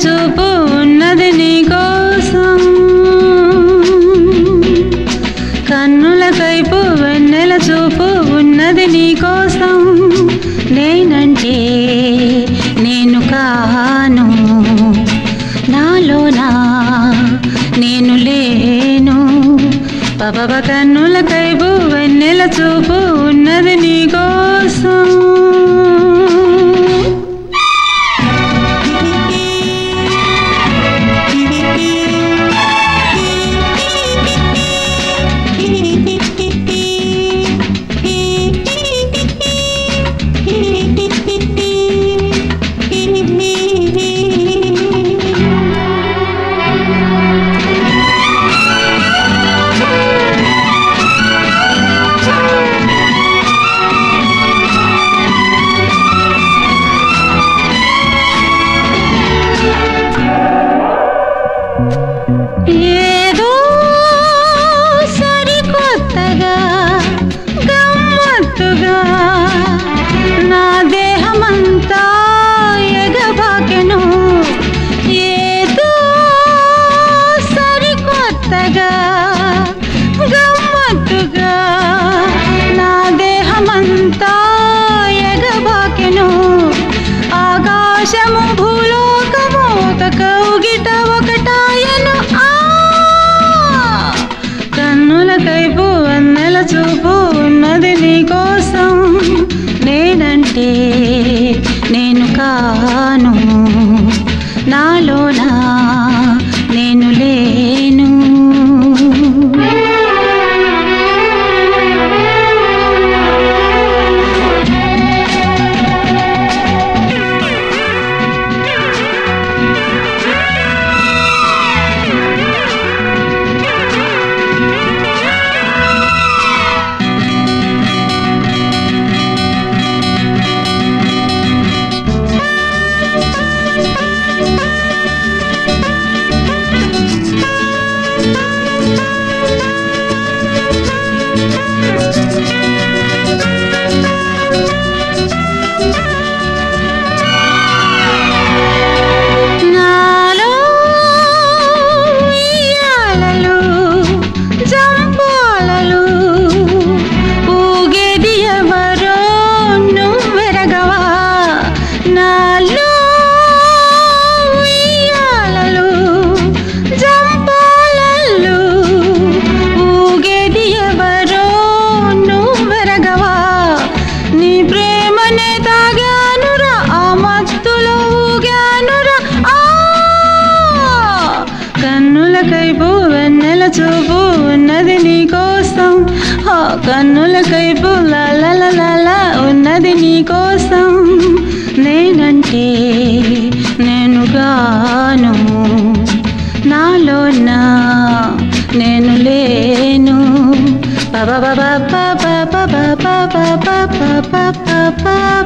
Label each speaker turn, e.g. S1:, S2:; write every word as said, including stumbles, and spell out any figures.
S1: చూపు ఉన్నది నీ కోసం, కన్నుల కైపు వెన్నెల చూపు ఉన్నది నీ కోసం. నేనంటే నేను కాను, నాలోనా నేను లేను. పబబ కన్నుల కైపు వెన్నెల చూపు ఉన్నది నీ కోసం. ఏదో సరికొత్తగా గమ్మత్తుగా నా దేహమంతా ఎగబాకెను. ఏదో సరికొత్తగా గమ్మత్తుగా నా దేహమంతా ఎగబాకెను. ఆకాశము భూలోకము ఒక కౌగిట ఒకటాయను. కన్నుల కైపు వెన్నెల చూపు ఉన్నది నీ కోసం. నేనంటే నేను కాను, నాలోనా నేను లేను. కన్నుల కైపు వెన్నెల చూపు ఉన్నది నీ కోసం. కన్నుల కైపు లాలా ఉన్నది నీ కోసం. నేనంటే నేను గాను, నాలోనా నేను లేను. పబ పబ పబ పబ పబ పబ పబ